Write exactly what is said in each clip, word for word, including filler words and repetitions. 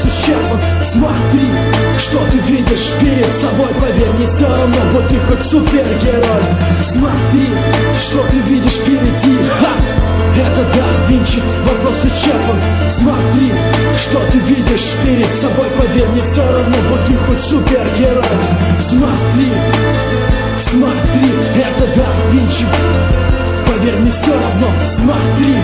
исчерпан. Смотри, что ты видишь перед собой, поверь, не все равно, будь ты хоть супергерой. Смотри, что ты видишь впереди, ха! Это да Винчи, вопрос исчерпан. Смотри, что ты видишь перед собой, поверь, не все равно, будь ты хоть супергерой. Смотри, смотри, это да Винчи, поверь, не все равно. Смотри,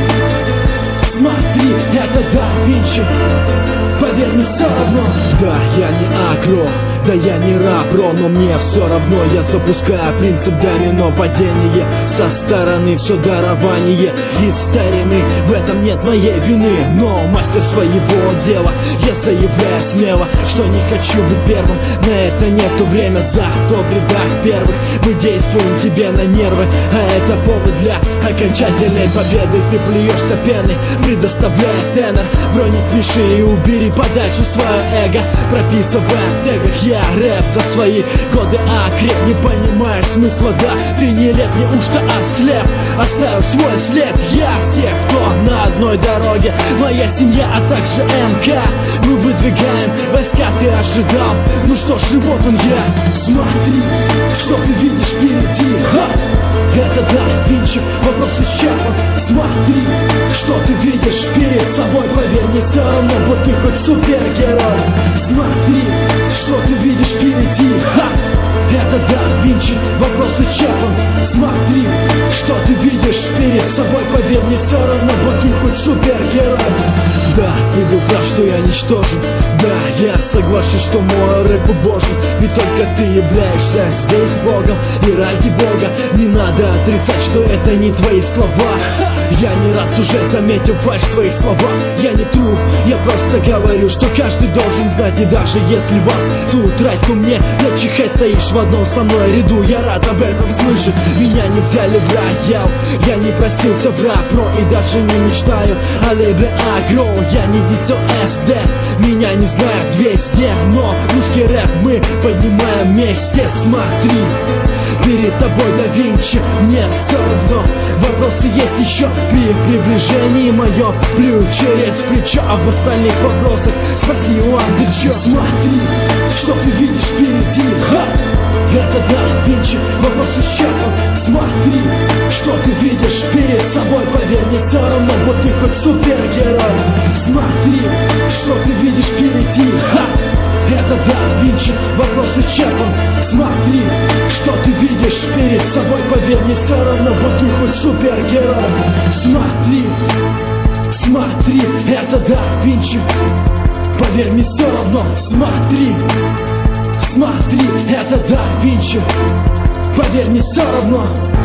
смотри, это да Винчи, поверь, не все равно. Да, я не агро, да я не рабро, но мне все равно. Я запускаю принцип домино, падение со стороны, все дарование из старины. В этом нет моей вины, но мастер своего дела. Я заявляю смело, что не хочу быть первым. На это нету время, зато в рядах первых мы действуем тебе на нервы, а это повод для окончательной победы. Ты плюешься пеной, предоставляя тенор. Бро, не спеши и убери подальше свое эго, прописывая в тегах я рэп за свои годы окреп. Не понимаешь смысла, да, ты не лет, неужто ослеп? Оставил свой след, я всех, кто на одной дороге. Моя семья, а также МК. Мы выдвигаем войска, ты ожидал? Ну что ж, и вот он я. Смотри, что ты видишь впереди, ха! Это да Винчи, вопрос исчерпан. Смотри, что ты видишь перед собой, поверь, не все равно, будь ты хоть супергерой. Смотри, что ты видишь впереди, ха! Это да Винчи, вопрос исчерпан. Смотри, что ты видишь перед собой, поверь, не все равно, будь ты хоть супергерой. Да, ты был прав, что я ничтожен. Да, я соглашусь, что мой рэп божен. Ведь только ты являешься здесь Богом. И ради Бога не надо отрицать, что это не твои слова. Я не раз уже заметил фальшь в твоих словах. Я не тру, я просто говорю, что каждый должен знать. И даже если вас тут рать, то мне начихать, стоишь в одном со мной ряду. Я рад об этом слышать. Меня не взяли в роял, я не просился в рап, но и даже не мечтаю о лейбле агро. Я не десел эс дэ, меня не знают везде, но русский рэп мы поднимаем вместе. Смотри, перед тобой да Винчи, мне все равно. Вопросы есть еще при приближении моем. Плюю через плечо, а в остальных вопросах спроси у Андыча. Смотри, что ты видишь впереди, ха! Это да Винчи, вопрос исчерпан. Смотри, что ты видишь перед собой, поверь, не все равно, будь ты хоть супергерой. Смотри, что ты видишь впереди, ха! Это да Винчи, вопрос исчерпан. Смотри, что ты видишь перед собой, поверь, не все равно, будь ты хоть супергерой. Смотри, смотри, это да Винчи, поверь, не все равно. Смотри, смотри, это да Винчи, поверь, не все равно.